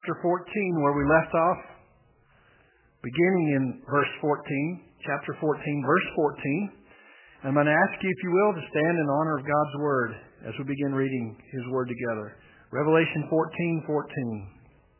chapter 14, where we left off, beginning in verse 14, chapter 14, verse 14. I'm going to ask you, if you will, to stand in honor of God's Word as we begin reading His Word together. Revelation 14:14.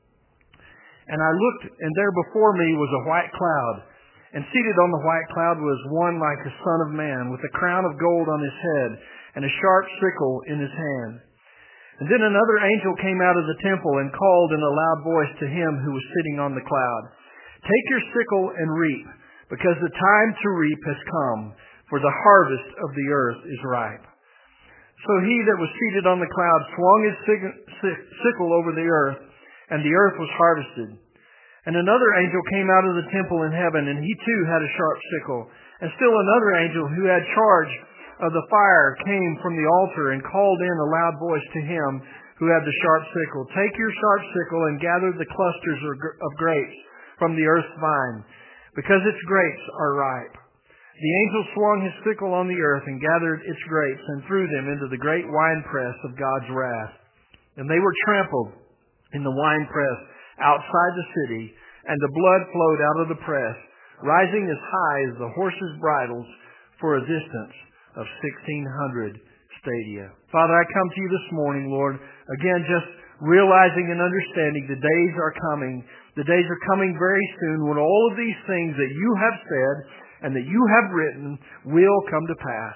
And I looked, and there before me was a white cloud, and seated on the white cloud was one like the Son of Man, with a crown of gold on his head, and a sharp sickle in his hand. And then another angel came out of the temple and called in a loud voice to him who was sitting on the cloud, "Take your sickle and reap, because the time to reap has come, for the harvest of the earth is ripe." So he that was seated on the cloud swung his sickle over the earth, and the earth was harvested. And another angel came out of the temple in heaven, and he too had a sharp sickle. And still another angel who had charge of the fire came from the altar and called in a loud voice to him who had the sharp sickle, "Take your sharp sickle and gather the clusters of grapes from the earth's vine, because its grapes are ripe." The angel swung his sickle on the earth and gathered its grapes and threw them into the great winepress of God's wrath. And they were trampled in the winepress outside the city, and the blood flowed out of the press, rising as high as the horses' bridles for a distance of 1,600 stadia. Father, I come to you this morning, Lord, again just realizing and understanding the days are coming. The days are coming very soon when all of these things that you have said and that you have written will come to pass.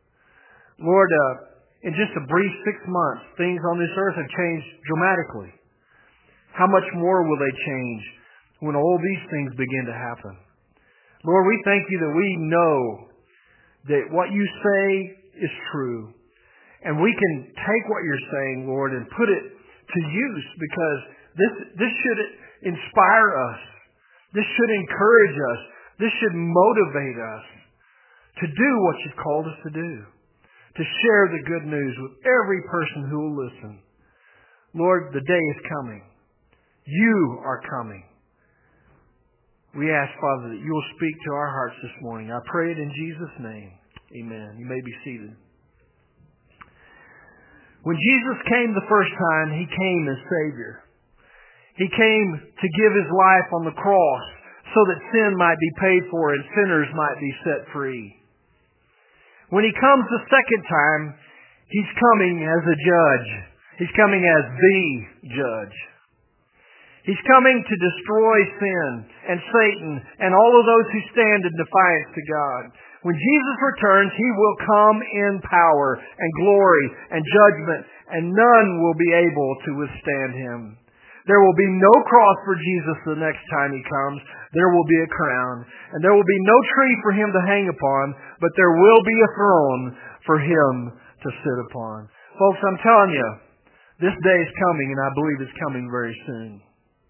Lord, in just a brief 6 months, things on this earth have changed dramatically. How much more will they change when all these things begin to happen? Lord, we thank you that we know that what you say is true. And we can take what you're saying, Lord, and put it to use, because this should inspire us. This should encourage us. This should motivate us to do what you've called us to do, to share the good news with every person who will listen. Lord, the day is coming. You are coming. We ask, Father, that you will speak to our hearts this morning. I pray it in Jesus' name. Amen. You may be seated. When Jesus came the first time, He came as Savior. He came to give His life on the cross so that sin might be paid for and sinners might be set free. When He comes the second time, He's coming as a judge. He's coming as the judge. He's coming to destroy sin and Satan and all of those who stand in defiance to God. When Jesus returns, He will come in power and glory and judgment, and none will be able to withstand Him. There will be no cross for Jesus the next time He comes. There will be a crown. And there will be no tree for Him to hang upon, but there will be a throne for Him to sit upon. Folks, I'm telling you, this day is coming, and I believe it's coming very soon.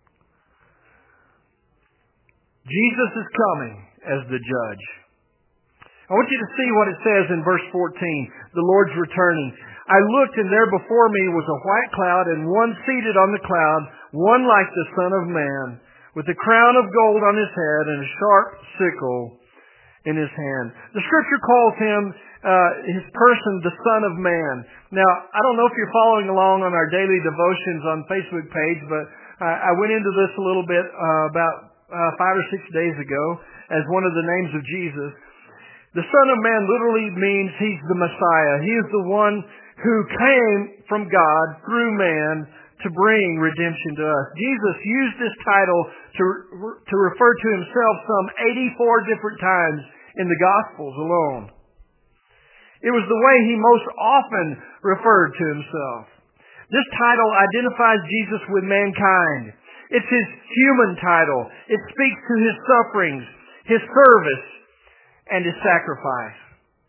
Jesus is coming as the judge. I want you to see what it says in verse 14. The Lord's returning. I looked, and there before me was a white cloud, and one seated on the cloud, one like the Son of Man, with a crown of gold on his head and a sharp sickle in his hand. The Scripture calls him, his person, the Son of Man. Now, I don't know if you're following along on our daily devotions on Facebook page, but I went into this a little bit about 5 or 6 days ago as one of the names of Jesus. The Son of Man literally means He's the Messiah. He is the one who came from God through man to bring redemption to us. Jesus used this title to refer to Himself some 84 different times in the Gospels alone. It was the way He most often referred to Himself. This title identifies Jesus with mankind. It's His human title. It speaks to His sufferings, His service, and His sacrifice.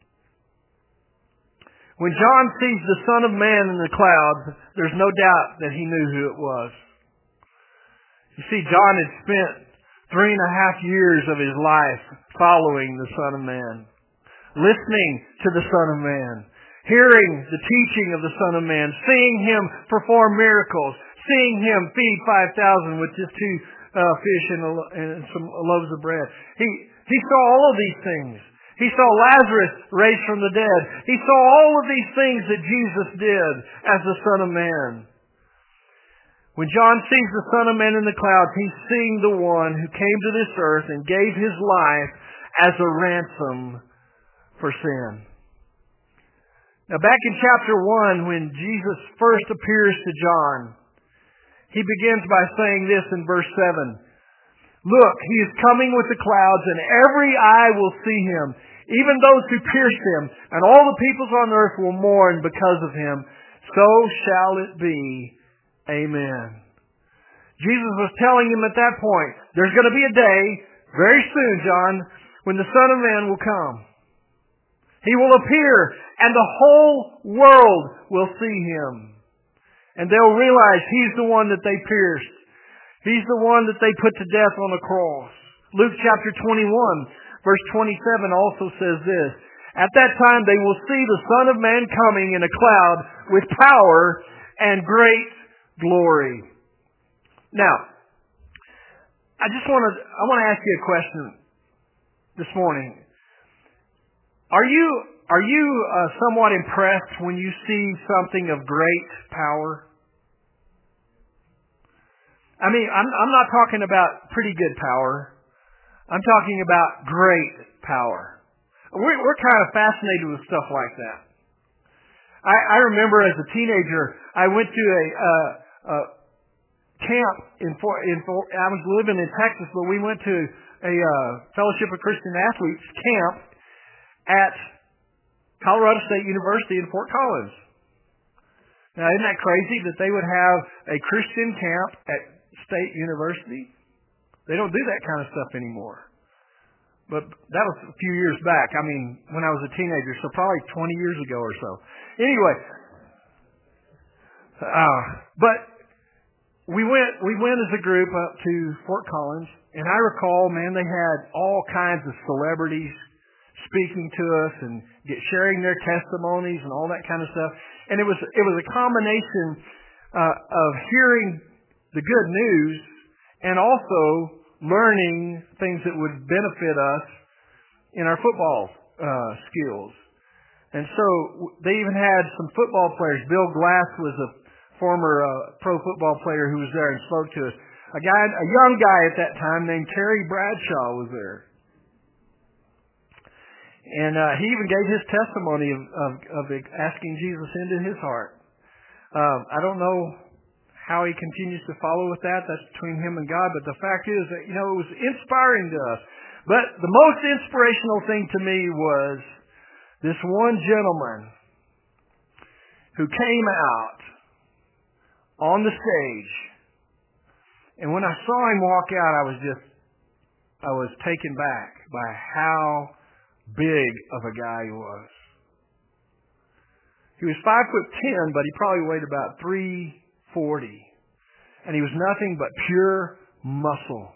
When John sees the Son of Man in the clouds, there's no doubt that he knew who it was. You see, John had spent 3.5 years of his life following the Son of Man, listening to the Son of Man, hearing the teaching of the Son of Man, seeing Him perform miracles, seeing Him feed 5,000 with just 2 fish and some loaves of bread. He saw all of these things. He saw Lazarus raised from the dead. He saw all of these things that Jesus did as the Son of Man. When John sees the Son of Man in the clouds, he's seeing the one who came to this earth and gave his life as a ransom for sin. Now back in chapter 1, when Jesus first appears to John, he begins by saying this in verse 7. Look, he is coming with the clouds, and every eye will see him, even those who pierced him, and all the peoples on earth will mourn because of him. So shall it be. Amen. Jesus was telling him at that point, there's going to be a day, very soon, John, when the Son of Man will come. He will appear, and the whole world will see him. And they'll realize he's the one that they pierced. He's the one that they put to death on the cross. Luke chapter 21, verse 27 also says this. At that time they will see the Son of Man coming in a cloud with power and great glory. Now, I want to ask you a question this morning. Are you somewhat impressed when you see something of great power? I mean, I'm not talking about pretty good power. I'm talking about great power. We're kind of fascinated with stuff like that. I remember as a teenager, I went to a camp I was living in Texas, but we went to a Fellowship of Christian Athletes camp at Colorado State University in Fort Collins. Now, isn't that crazy that they would have a Christian camp at State University? They don't do that kind of stuff anymore. But that was a few years back. I mean, when I was a teenager, so probably 20 years ago or so. Anyway, but we went as a group up to Fort Collins, and I recall, man, they had all kinds of celebrities speaking to us and sharing their testimonies and all that kind of stuff. And it was a combination of hearing the good news and also learning things that would benefit us in our football skills. And so they even had some football players. Bill Glass was a former pro football player who was there and spoke to us. A young guy at that time named Terry Bradshaw was there. And he even gave his testimony of asking Jesus into his heart. I don't know how he continues to follow with that. That's between him and God. But the fact is that, it was inspiring to us. But the most inspirational thing to me was this one gentleman who came out on the stage. And when I saw him walk out, I was taken back by how big of a guy he was. He was 5'10", but he probably weighed about 340. And he was nothing but pure muscle.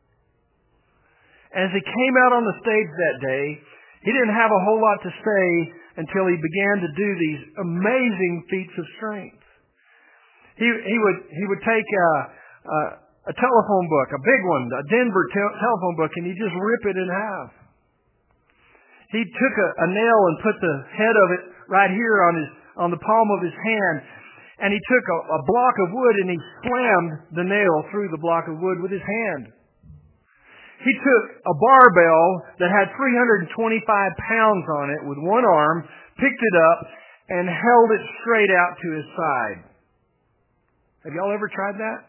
As he came out on the stage that day, he didn't have a whole lot to say until he began to do these amazing feats of strength. He would take a telephone book, a big one, a Denver telephone book, and he'd just rip it in half. He took a nail and put the head of it right here on the palm of his hand, and he took a block of wood and he slammed the nail through the block of wood with his hand. He took a barbell that had 325 pounds on it with one arm, picked it up, and held it straight out to his side. Have y'all ever tried that?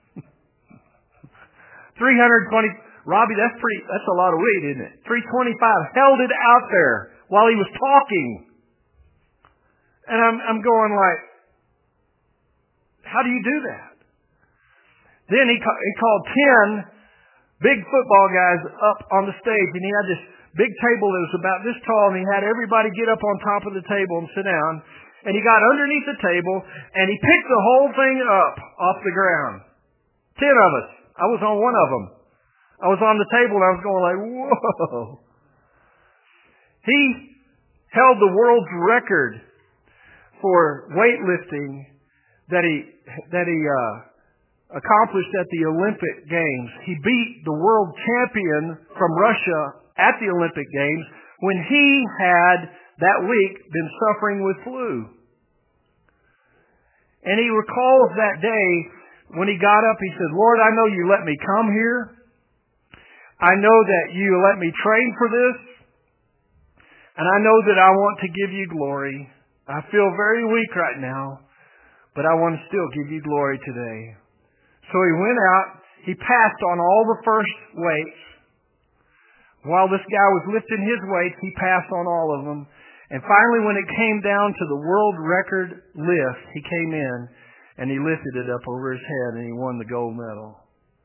320, Robbie, that's a lot of weight, isn't it? 325, held it out there while he was talking. And I'm going like, how do you do that? Then he called 10 big football guys up on the stage, and he had this big table that was about this tall, and he had everybody get up on top of the table and sit down. And he got underneath the table, and he picked the whole thing up off the ground. 10 of us. I was on one of them. I was on the table, and I was going like, whoa. He held the world's record for weightlifting that he accomplished at the Olympic Games. He beat the world champion from Russia at the Olympic Games when he had that week been suffering with flu. And he recalls that day when he got up, he said, Lord, I know you let me come here. I know that you let me train for this. And I know that I want to give you glory. I feel very weak right now, but I want to still give you glory today. So he went out. He passed on all the first weights. While this guy was lifting his weights, he passed on all of them. And finally, when it came down to the world record lift, he came in and he lifted it up over his head and he won the gold medal.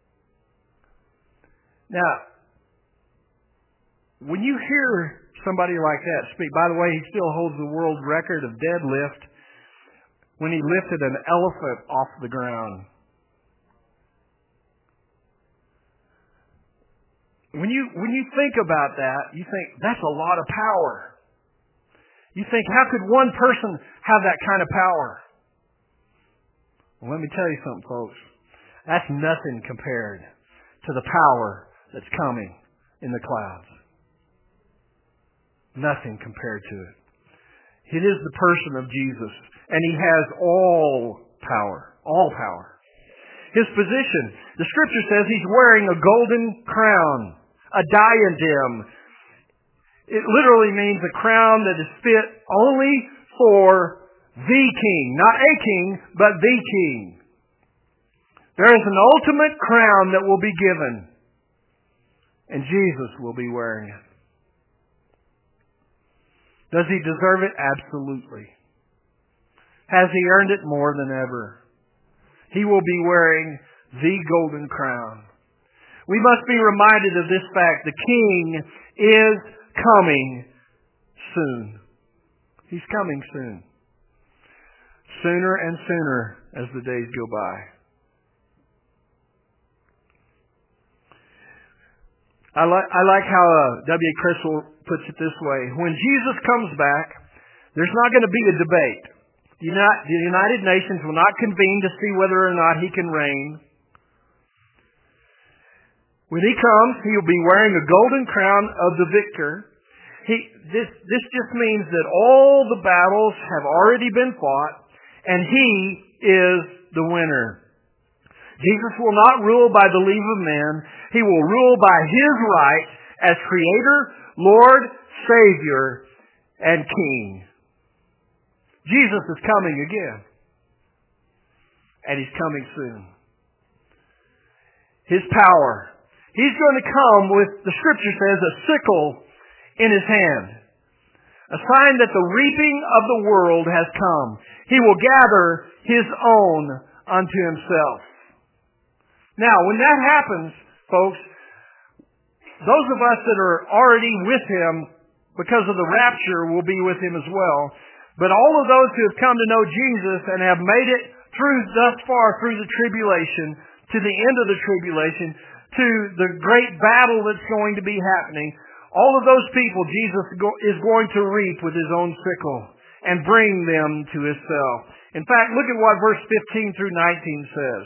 Now, when you hear somebody like that speak, by the way, he still holds the world record of deadlift when he lifted an elephant off the ground. When you think about that, you think, that's a lot of power. You think, how could one person have that kind of power? Well, let me tell you something, folks. That's nothing compared to the power that's coming in the clouds. Nothing compared to it. It is the person of Jesus, and he has all power. All power. His position, the scripture says he's wearing a golden crown. A diadem. It literally means a crown that is fit only for the king. Not a king, but the king. There is an ultimate crown that will be given. And Jesus will be wearing it. Does he deserve it? Absolutely. Has he earned it? More than ever. He will be wearing the golden crown. We must be reminded of this fact. The King is coming soon. He's coming soon. Sooner and sooner as the days go by. I like how W. Criswell puts it this way. When Jesus comes back, there's not going to be a debate. The United Nations will not convene to see whether or not he can reign. When he comes, he will be wearing a golden crown of the victor. This just means that all the battles have already been fought, and he is the winner. Jesus will not rule by the leave of men. He will rule by his right as Creator, Lord, Savior, and King. Jesus is coming again. And he's coming soon. His power. He's going to come with, the scripture says, a sickle in his hand. A sign that the reaping of the world has come. He will gather his own unto himself. Now, when that happens, folks, those of us that are already with him because of the rapture will be with him as well. But all of those who have come to know Jesus and have made it thus far through the tribulation, to the end of the tribulation, to the great battle that's going to be happening, all of those people Jesus is going to reap with his own sickle and bring them to himself. In fact, look at what verse 15 through 19 says.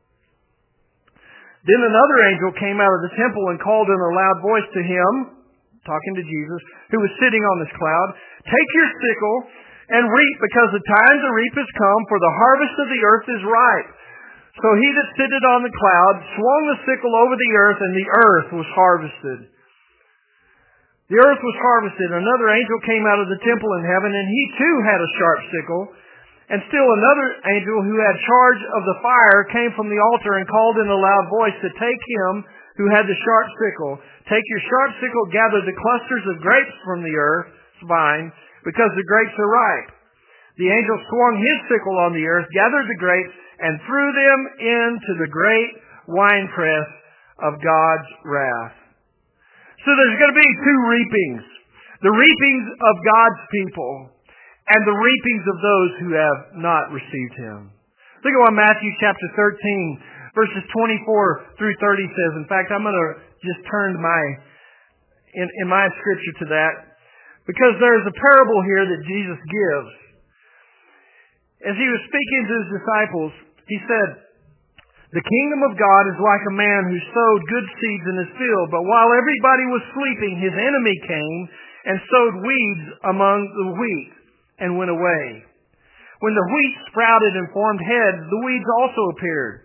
Then another angel came out of the temple and called in a loud voice to him, talking to Jesus, who was sitting on this cloud, "Take your sickle and reap, because the time to reap has come, for the harvest of the earth is ripe." So he that sitteth on the cloud swung the sickle over the earth, and the earth was harvested. The earth was harvested. Another angel came out of the temple in heaven, and he too had a sharp sickle. And still another angel who had charge of the fire came from the altar and called in a loud voice to take him who had the sharp sickle. "Take your sharp sickle, gather the clusters of grapes from the earth's vine, because the grapes are ripe." The angel swung his sickle on the earth, gathered the grapes, and threw them into the great winepress of God's wrath. So there's going to be two reapings. The reapings of God's people and the reapings of those who have not received him. Look at what Matthew chapter 13, verses 24 through 30 says. In fact, I'm going to just turn in my scripture to that, because there's a parable here that Jesus gives. As he was speaking to his disciples, he said, "The kingdom of God is like a man who sowed good seeds in his field, but while everybody was sleeping, his enemy came and sowed weeds among the wheat and went away. When the wheat sprouted and formed heads, the weeds also appeared.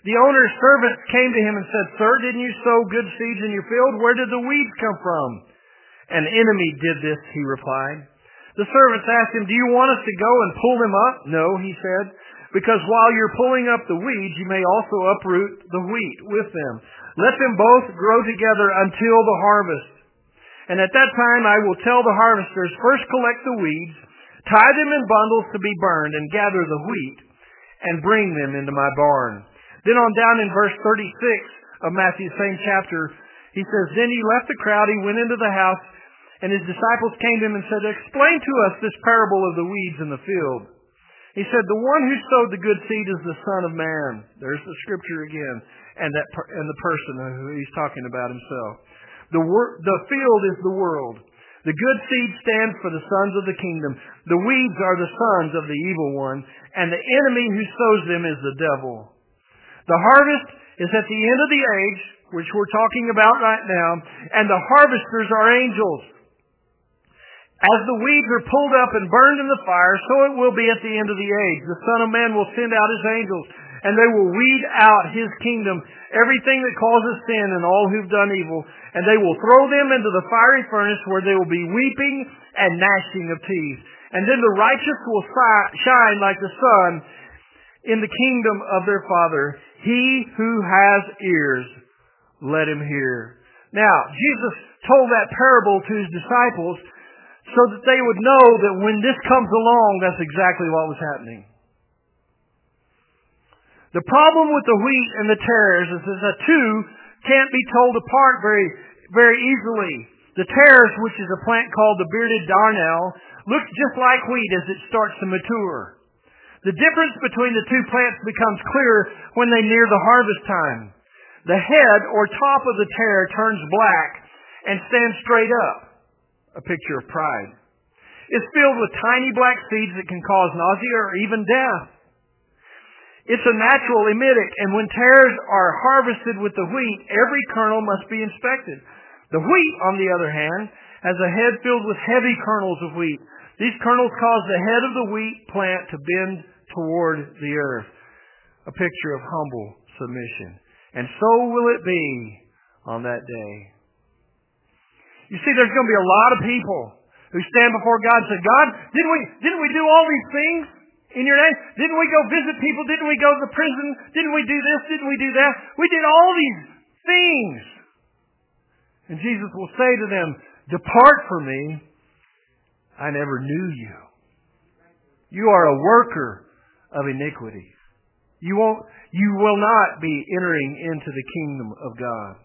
The owner's servants came to him and said, "Sir, didn't you sow good seeds in your field? Where did the weeds come from?" "An enemy did this," he replied. The servants asked him, "Do you want us to go and pull them up?" "No," he said, "because while you're pulling up the weeds, you may also uproot the wheat with them. Let them both grow together until the harvest. And at that time I will tell the harvesters, first collect the weeds, tie them in bundles to be burned, and gather the wheat, and bring them into my barn." Then on down in verse 36 of Matthew's same chapter, he says, "Then he left the crowd, he went into the house, and his disciples came to him and said, 'Explain to us this parable of the weeds in the field.' He said, 'The one who sowed the good seed is the Son of Man.'" There's the scripture again, and the person who he's talking about himself. The field is the world. The good seed stands for the sons of the kingdom. The weeds are the sons of the evil one, and the enemy who sows them is the devil. The harvest is at the end of the age, which we're talking about right now, and the harvesters are angels. As the weeds are pulled up and burned in the fire, so it will be at the end of the age. The Son of Man will send out His angels, and they will weed out His kingdom, everything that causes sin and all who've done evil, and they will throw them into the fiery furnace where there will be weeping and gnashing of teeth. And then the righteous will shine like the sun in the kingdom of their Father. He who has ears, let him hear. Now, Jesus told that parable to His disciples so that they would know that when this comes along, that's exactly what was happening. The problem with the wheat and the tares is that the two can't be told apart very easily. The tares, which is a plant called the bearded darnel, looks just like wheat as it starts to mature. The difference between the two plants becomes clear when they near the harvest time. The head or top of the tare turns black and stands straight up, a picture of pride. It's filled with tiny black seeds that can cause nausea or even death. It's a natural emetic, and when tares are harvested with the wheat, every kernel must be inspected. The wheat, on the other hand, has a head filled with heavy kernels of wheat. These kernels cause the head of the wheat plant to bend toward the earth, a picture of humble submission. And so will it be on that day. You see, there's going to be a lot of people who stand before God and say, "God, didn't we do all these things in your name? Didn't we go visit people? Didn't we go to the prison? Didn't we do this? Didn't we do that? We did all these things." And Jesus will say to them, "Depart from me, I never knew you. You are a worker of iniquity. You will not be entering into the kingdom of God."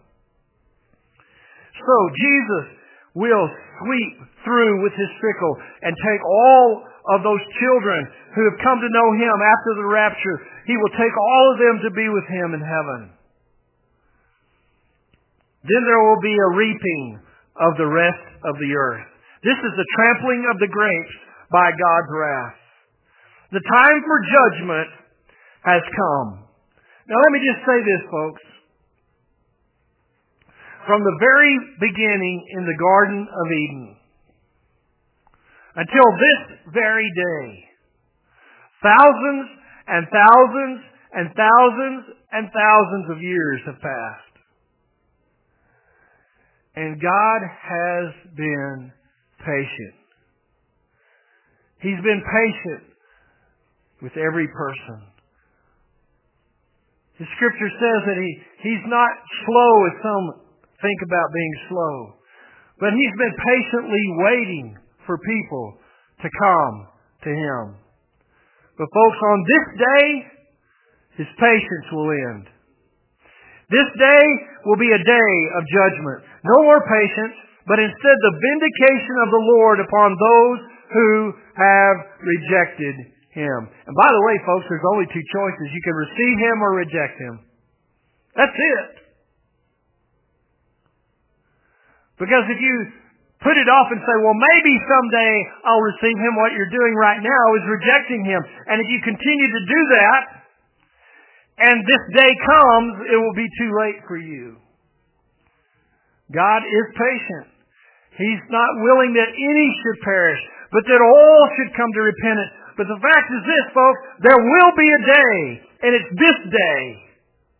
So Jesus will sweep through with His sickle and take all of those children who have come to know Him after the rapture. He will take all of them to be with Him in heaven. Then there will be a reaping of the rest of the earth. This is the trampling of the grapes by God's wrath. The time for judgment has come. Now let me just say this, folks. From the very beginning in the Garden of Eden until this very day, thousands and thousands and thousands and thousands of years have passed. And God has been patient. He's been patient with every person. The Scripture says that He's not slow as some think about being slow. But He's been patiently waiting for people to come to Him. But folks, on this day, His patience will end. This day will be a day of judgment. No more patience, but instead the vindication of the Lord upon those who have rejected Him. And by the way, folks, there's only two choices. You can receive Him or reject Him. That's it. Because if you put it off and say, "Well, maybe someday I'll receive Him," what you're doing right now is rejecting Him. And if you continue to do that, and this day comes, it will be too late for you. God is patient. He's not willing that any should perish, but that all should come to repentance. But the fact is this, folks, there will be a day, and it's this day,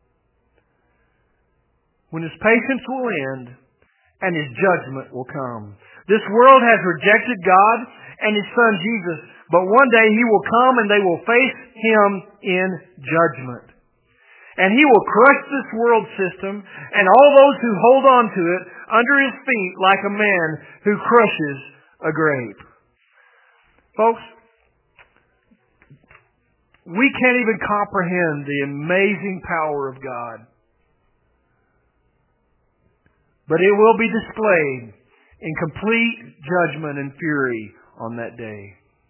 when His patience will end and His judgment will come. This world has rejected God and His Son Jesus, but one day He will come and they will face Him in judgment. And He will crush this world system and all those who hold on to it under His feet like a man who crushes a grape. Folks, we can't even comprehend the amazing power of God. But it will be displayed in complete judgment and fury on that day.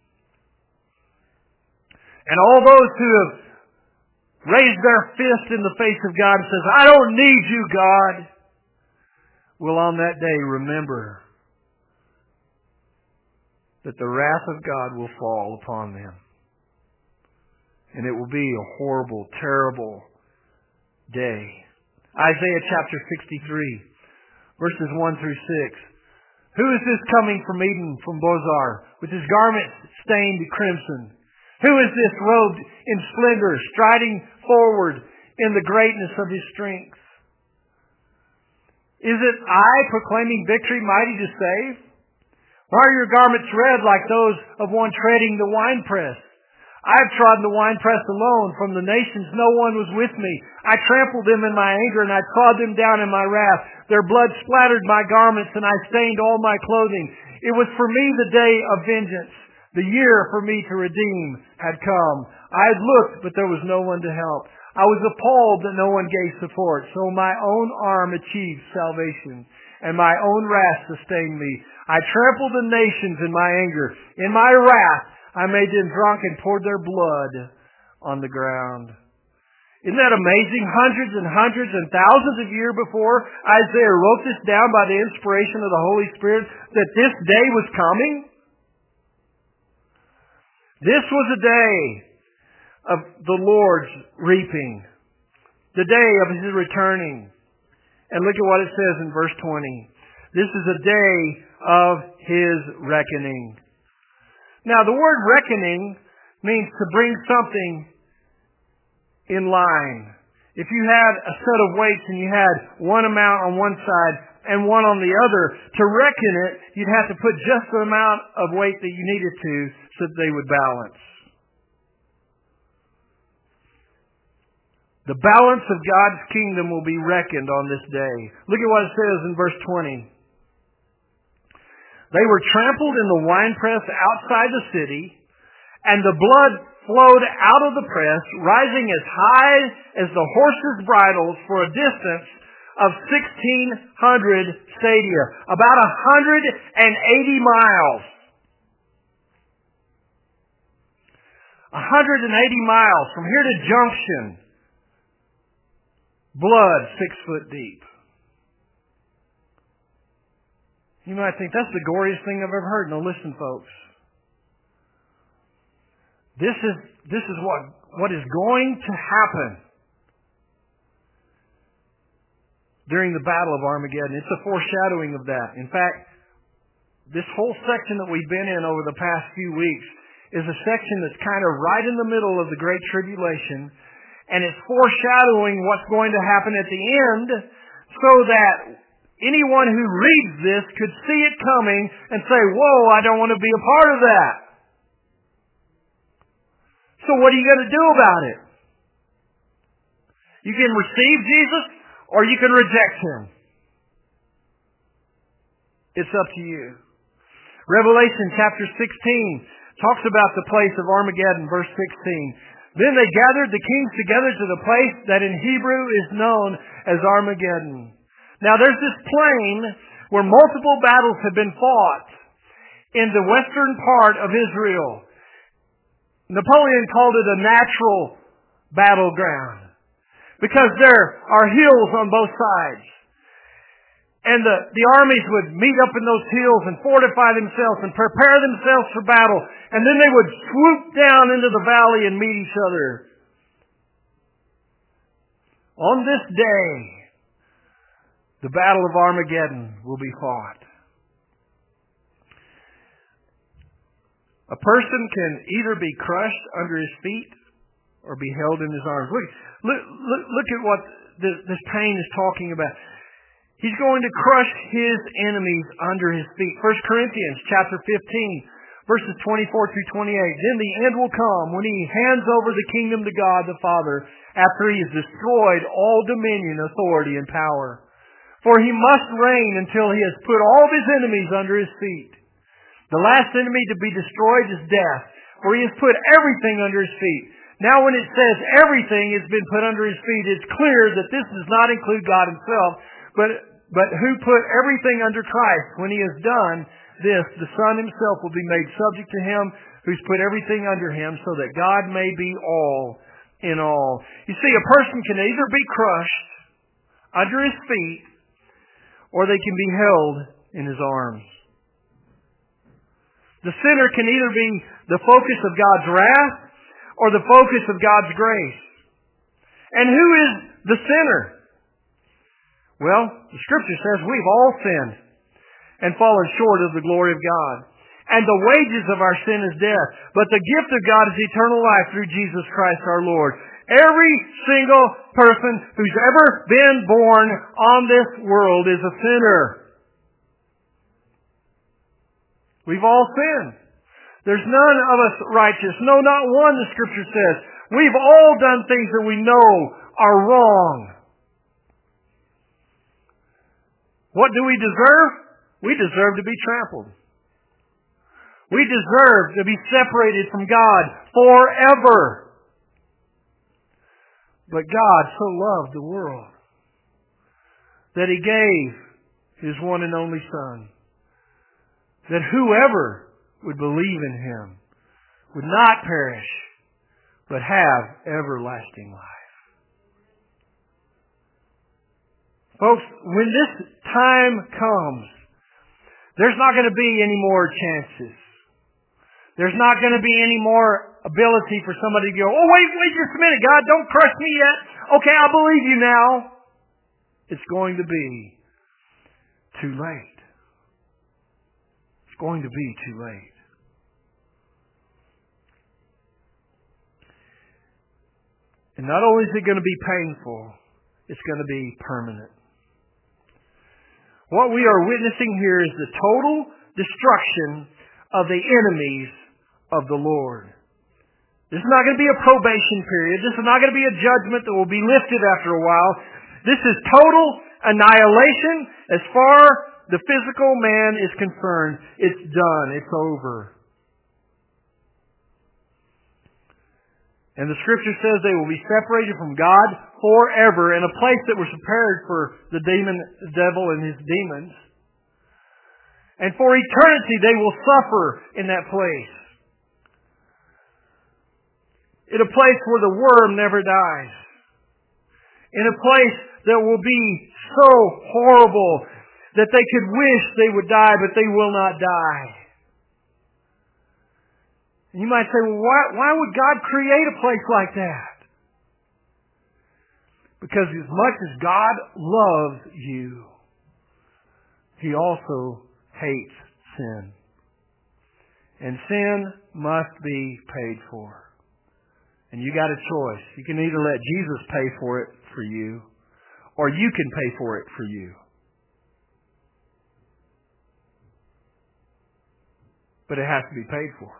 And all those who have raised their fist in the face of God and says, "I don't need you, God," will on that day remember that the wrath of God will fall upon them. And it will be a horrible, terrible day. Isaiah chapter 63, verses 1 through 6. Who is this coming from Eden, from Bozar, with his garments stained crimson? Who is this robed in splendor, striding forward in the greatness of his strength? Is it I proclaiming victory, mighty to save? Why are your garments red like those of one treading the winepress? I have trodden the winepress alone. From the nations no one was with me. I trampled them in my anger, and I trod them down in my wrath. Their blood splattered my garments, and I stained all my clothing. It was for me the day of vengeance. The year for me to redeem had come. I had looked, but there was no one to help. I was appalled that no one gave support. So my own arm achieved salvation, and my own wrath sustained me. I trampled the nations in my anger. In my wrath, I made them drunk and poured their blood on the ground. Isn't that amazing? Hundreds and hundreds and thousands of years before Isaiah wrote this down by the inspiration of the Holy Spirit, that this day was coming. This was a day of the Lord's reaping, the day of His returning. And look at what it says in verse 20. This is a day of His reckoning. Now, the word reckoning means to bring something in line. If you had a set of weights and you had one amount on one side and one on the other, to reckon it, you'd have to put just the amount of weight that you needed to so that they would balance. The balance of God's kingdom will be reckoned on this day. Look at what it says in verse 20. They were trampled in the winepress outside the city, and the blood flowed out of the press, rising as high as the horses' bridles for a distance of 1,600 stadia, about 180 miles. 180 miles from here to Junction. Blood 6 foot deep. You might think, that's the goriest thing I've ever heard. No, listen, folks. This is what is going to happen during the Battle of Armageddon. It's a foreshadowing of that. In fact, this whole section that we've been in over the past few weeks is a section that's kind of right in the middle of the Great Tribulation, and it's foreshadowing what's going to happen at the end, so that anyone who reads this could see it coming and say, "Whoa, I don't want to be a part of that." So what are you going to do about it? You can receive Jesus or you can reject Him. It's up to you. Revelation chapter 16 talks about the place of Armageddon, verse 16. Then they gathered the kings together to the place that in Hebrew is known as Armageddon. Now there's this plain where multiple battles have been fought in the western part of Israel. Napoleon called it a natural battleground because there are hills on both sides. And the armies would meet up in those hills and fortify themselves and prepare themselves for battle. And then they would swoop down into the valley and meet each other. On this day, the Battle of Armageddon will be fought. A person can either be crushed under his feet or be held in his arms. Look at what this pain is talking about. He's going to crush his enemies under his feet. 1 Corinthians chapter 15, verses 24 through 28. Then the end will come when he hands over the kingdom to God the Father after he has destroyed all dominion, authority, and power. For he must reign until he has put all of his enemies under his feet. The last enemy to be destroyed is death, for he has put everything under his feet. Now when it says everything has been put under his feet, it's clear that this does not include God himself, but who put everything under Christ. When he has done this, the Son himself will be made subject to him who's put everything under him, so that God may be all in all. You see, a person can either be crushed under his feet, or they can be held in his arms. The sinner can either be the focus of God's wrath or the focus of God's grace. And who is the sinner? Well, the Scripture says we've all sinned and fallen short of the glory of God. And the wages of our sin is death. But the gift of God is eternal life through Jesus Christ our Lord. Every single person who's ever been born on this world is a sinner. We've all sinned. There's none of us righteous. No, not one, the Scripture says. We've all done things that we know are wrong. What do we deserve? We deserve to be trampled. We deserve to be separated from God forever. But God so loved the world that He gave His one and only Son, that whoever would believe in Him would not perish, but have everlasting life. Folks, when this time comes, there's not going to be any more chances. There's not going to be any more ability for somebody to go, oh, wait just a minute, God, don't crush me yet. Okay, I believe you now. It's going to be too late. It's going to be too late. And not only is it going to be painful, it's going to be permanent. What we are witnessing here is the total destruction of the enemies of the Lord. This is not going to be a probation period. This is not going to be a judgment that will be lifted after a while. This is total annihilation as far as the physical man is concerned. It's done. It's over. And the Scripture says they will be separated from God forever in a place that was prepared for the devil and his demons. And for eternity they will suffer in that place. In a place where the worm never dies. In a place that will be so horrible that they could wish they would die, but they will not die. And you might say, well, why would God create a place like that? Because as much as God loves you, He also hates sin. And sin must be paid for. And you got a choice. You can either let Jesus pay for it for you, or you can pay for it for you. But it has to be paid for.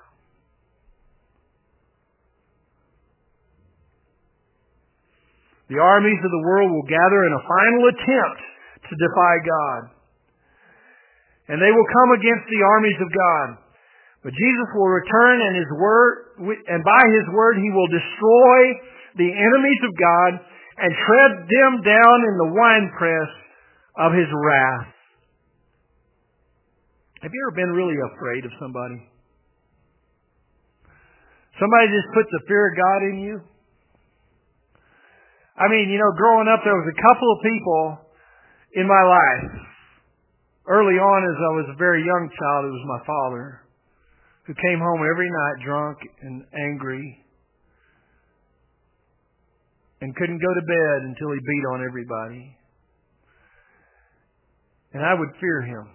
The armies of the world will gather in a final attempt to defy God. And they will come against the armies of God. But Jesus will return and by His word He will destroy the enemies of God and tread them down in the winepress of His wrath. Have you ever been really afraid of somebody? Somebody just puts the fear of God in you? I mean, growing up, there was a couple of people in my life. Early on, as I was a very young child, it was my father, who came home every night drunk and angry and couldn't go to bed until he beat on everybody. And I would fear him.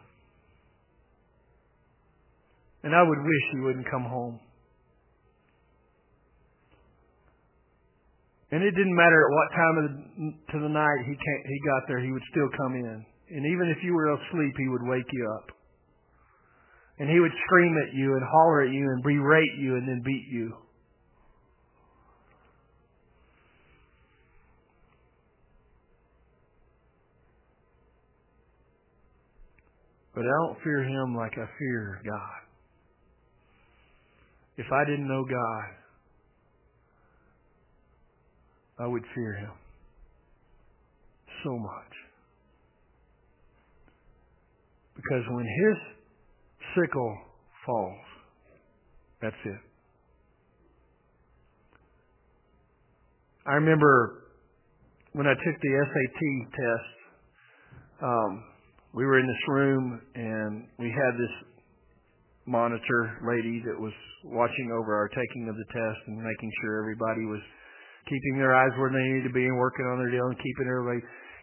And I would wish he wouldn't come home. And it didn't matter at what time of the night he got there, he would still come in. And even if you were asleep, he would wake you up. And he would scream at you and holler at you and berate you and then beat you. But I don't fear him like I fear God. If I didn't know God, I would fear him so much. Because when his sickle falls, that's it. I remember when I took the SAT test, we were in this room and we had this monitor lady that was watching over our taking of the test and making sure everybody was keeping their eyes where they needed to be and working on their deal and keeping everybody,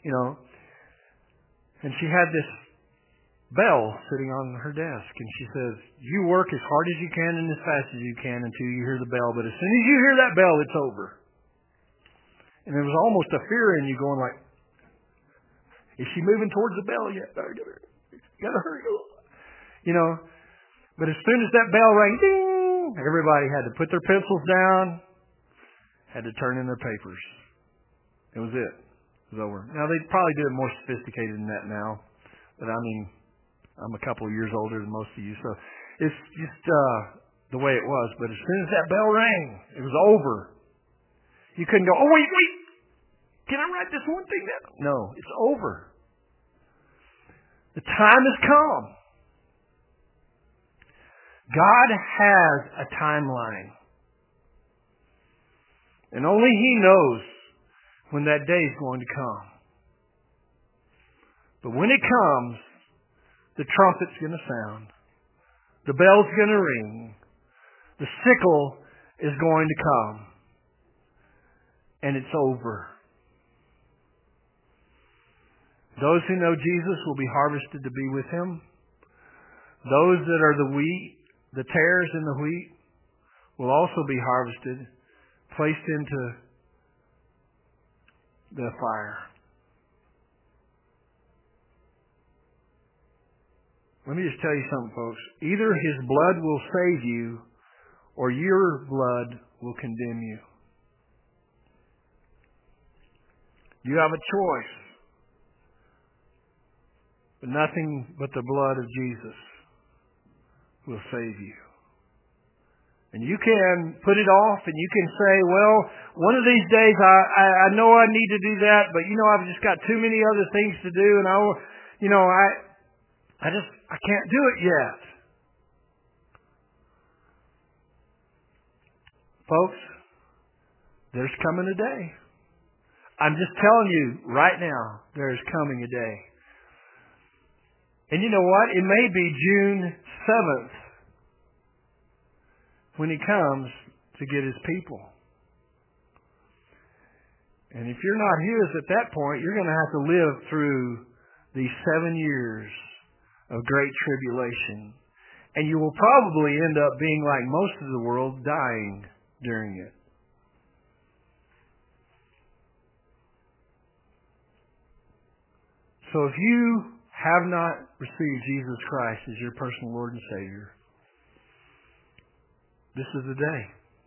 And she had this bell sitting on her desk, and she says, "You work as hard as you can and as fast as you can until you hear the bell, but as soon as you hear that bell, it's over." And there was almost a fear in you going like, is she moving towards the bell yet? Gotta hurry. But as soon as that bell rang, ding, everybody had to put their pencils down, had to turn in their papers. It was it. It was over. Now, they probably do it more sophisticated than that now. But I mean, I'm a couple of years older than most of you, so it's just the way it was. But as soon as that bell rang, it was over. You couldn't go, "Oh, wait. Can I write this one thing down?" No, it's over. The time has come. God has a timeline. And only He knows when that day is going to come. But when it comes, the trumpet's going to sound. The bell's going to ring. The sickle is going to come. And it's over. Those who know Jesus will be harvested to be with Him. Those that are the wheat, the tares in the wheat, will also be harvested, placed into the fire. Let me just tell you something, folks. Either His blood will save you, or your blood will condemn you. You have a choice. But nothing but the blood of Jesus will save you. And you can put it off and you can say, "Well, one of these days I know I need to do that, but I've just got too many other things to do and I can't do it yet." Folks, there's coming a day. I'm just telling you right now, there's coming a day. And you know what? It may be June 7th when He comes to get His people. And if you're not His at that point, you're going to have to live through these 7 years of great tribulation. And you will probably end up being like most of the world, dying during it. So if you have not received Jesus Christ as your personal Lord and Savior, this is the day.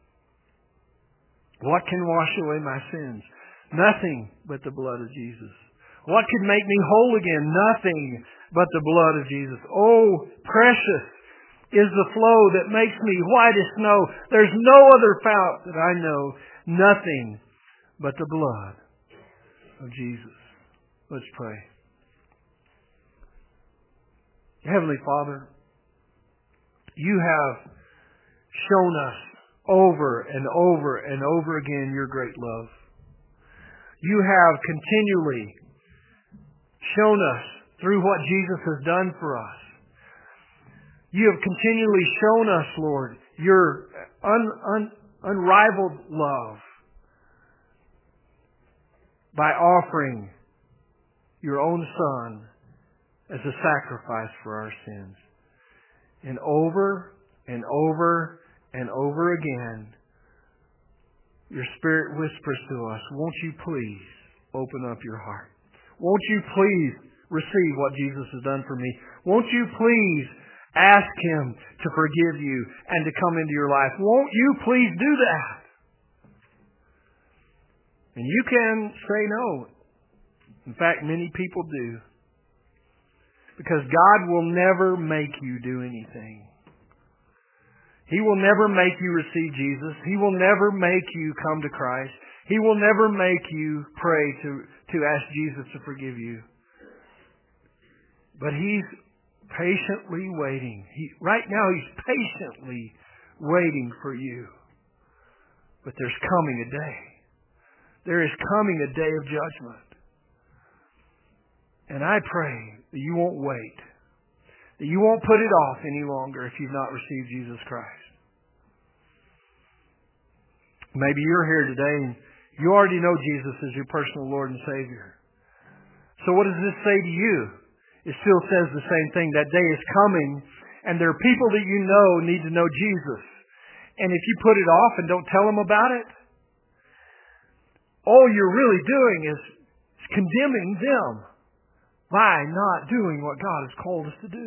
What can wash away my sins? Nothing but the blood of Jesus. What can make me whole again? Nothing but the blood of Jesus. Oh, precious is the flow that makes me white as snow. There's no other fount that I know. Nothing but the blood of Jesus. Let's pray. Heavenly Father, You have shown us over and over and over again Your great love. You have continually shown us through what Jesus has done for us. You have continually shown us, Lord, Your unrivaled love by offering Your own Son as a sacrifice for our sins. And over and over and over again, Your Spirit whispers to us, won't you please open up your heart? Won't you please receive what Jesus has done for me? Won't you please ask Him to forgive you and to come into your life? Won't you please do that? And you can say no. In fact, many people do. Because God will never make you do anything. He will never make you receive Jesus. He will never make you come to Christ. He will never make you pray to ask Jesus to forgive you. But He's patiently waiting. Right now He's patiently waiting for you. But there's coming a day. There is coming a day of judgment. And I pray that you won't wait. That you won't put it off any longer if you've not received Jesus Christ. Maybe you're here today and you already know Jesus as your personal Lord and Savior. So what does this say to you? It still says the same thing. That day is coming, and there are people that you know need to know Jesus. And if you put it off and don't tell them about it, all you're really doing is condemning them by not doing what God has called us to do.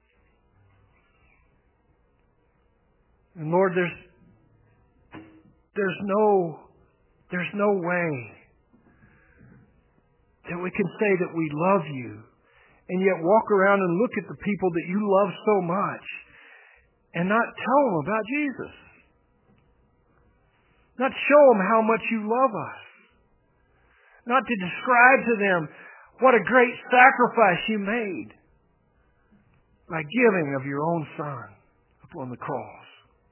And Lord, there's no way that we can say that we love you and yet walk around and look at the people that you love so much and not tell them about Jesus. Not show them how much you love us. Not to describe to them what a great sacrifice you made by giving of your own Son upon the cross.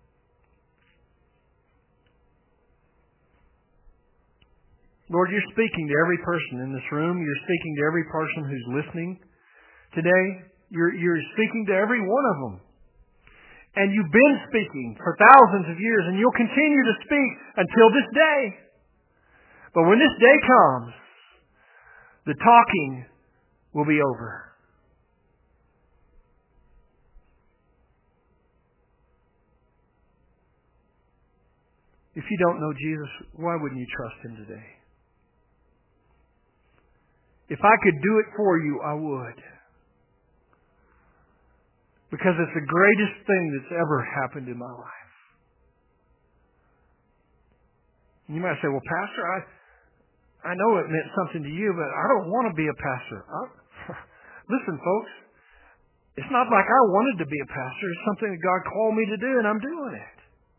Lord, you're speaking to every person in this room. You're speaking to every person who's listening today. You're speaking to every one of them. And you've been speaking for thousands of years, and you'll continue to speak until this day. But when this day comes, the talking will be over. If you don't know Jesus, why wouldn't you trust Him today? If I could do it for you, I would. Because it's the greatest thing that's ever happened in my life. You might say, well, Pastor, I know it meant something to you, but I don't want to be a pastor. Listen, folks, it's not like I wanted to be a pastor. It's something that God called me to do, and I'm doing it.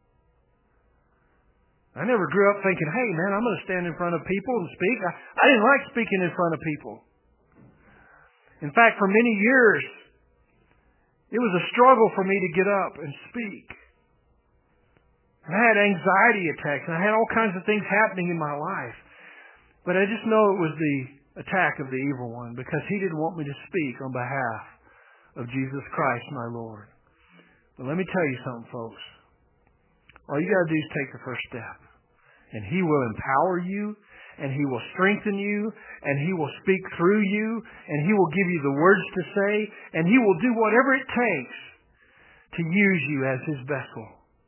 I never grew up thinking, hey, man, I'm going to stand in front of people and speak. I didn't like speaking in front of people. In fact, for many years, it was a struggle for me to get up and speak. And I had anxiety attacks, and I had all kinds of things happening in my life. But I just know it was the attack of the evil one, because he didn't want me to speak on behalf of Jesus Christ, my Lord. But let me tell you something, folks. All you got to do is take the first step. And He will empower you, and He will strengthen you, and He will speak through you, and He will give you the words to say, and He will do whatever it takes to use you as His vessel.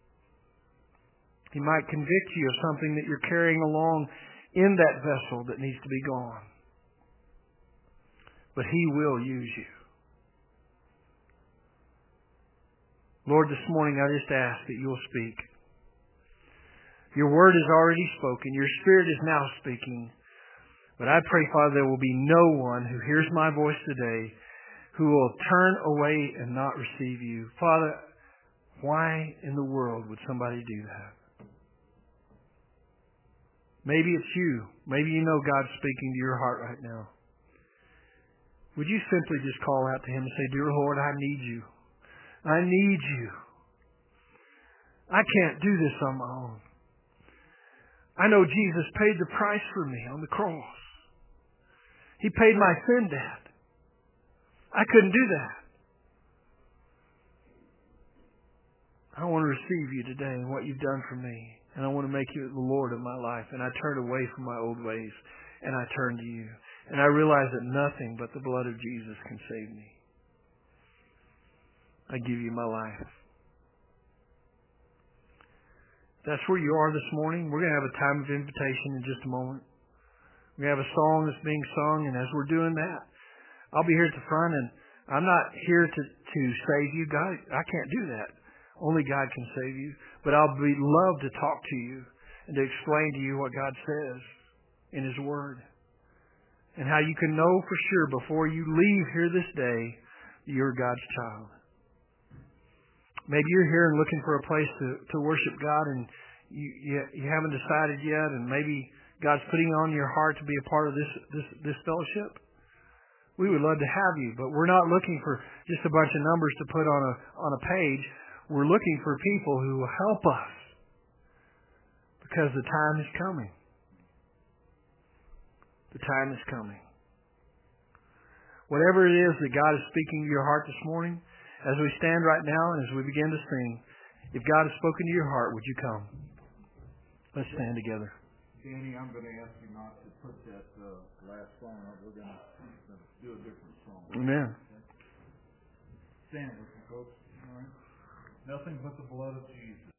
He might convict you of something that you're carrying along in that vessel that needs to be gone. But He will use you. Lord, this morning I just ask that you'll speak. Your word is already spoken. Your Spirit is now speaking. But I pray, Father, there will be no one who hears my voice today who will turn away and not receive you. Father, why in the world would somebody do that? Maybe it's you. Maybe you know God's speaking to your heart right now. Would you simply just call out to Him and say, Dear Lord, I need you. I need you. I can't do this on my own. I know Jesus paid the price for me on the cross. He paid my sin debt. I couldn't do that. I want to receive you today and what you've done for me. And I want to make you the Lord of my life. And I turn away from my old ways. And I turn to you. And I realize that nothing but the blood of Jesus can save me. I give you my life. that's where you are this morning, we're going to have a time of invitation in just a moment. We have a song that's being sung, and as we're doing that, I'll be here at the front, and I'm not here to save you. God, I can't do that. Only God can save you. But I'll be love to talk to you and to explain to you what God says in His Word. And how you can know for sure before you leave here this day, you're God's child. Maybe you're here and looking for a place to worship God, and you haven't decided yet, and maybe God's putting on your heart to be a part of this fellowship. We would love to have you, but we're not looking for just a bunch of numbers to put on a page. We're looking for people who will help us, because the time is coming. The time is coming. Whatever it is that God is speaking to your heart this morning, as we stand right now and as we begin to sing, if God has spoken to your heart, would you come? Let's stand together. Danny, I'm going to ask you not to put that last song up. We're going to do a different song. Amen. Okay? Stand with me, folks. All right. Nothing but the blood of Jesus.